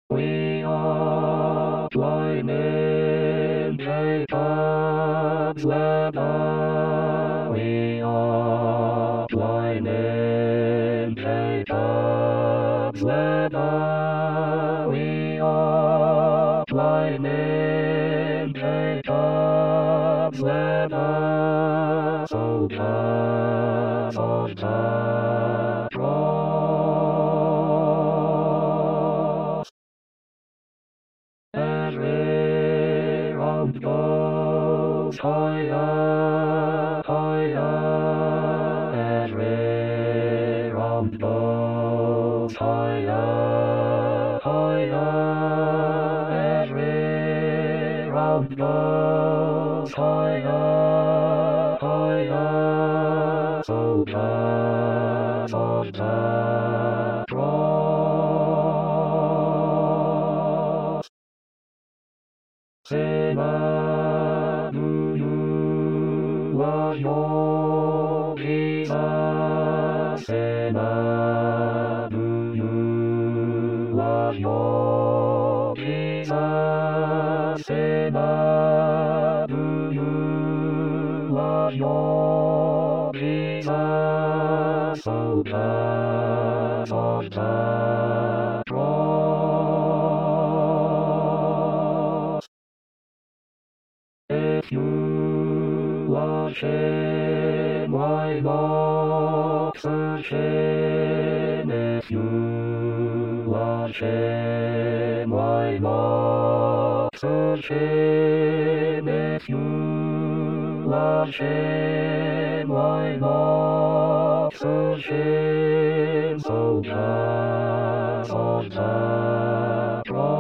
We are joining Jacob's ladder. We are joining Jacob's ladder. We are joining Jacob's ladder. Soldiers of the cross. Every round goes higher, higher. Every round goes higher, higher. Every round goes higher, higher. Soldiers of the cross. Sinner, do you love your Jesus? Sinner, do you love your Jesus? Sinner, do you love your Jesus? Soldiers of the cross. If you love shame, why not searching? If you love shame, why not searching? If you love shame, why not searching? Soldiers of the cross.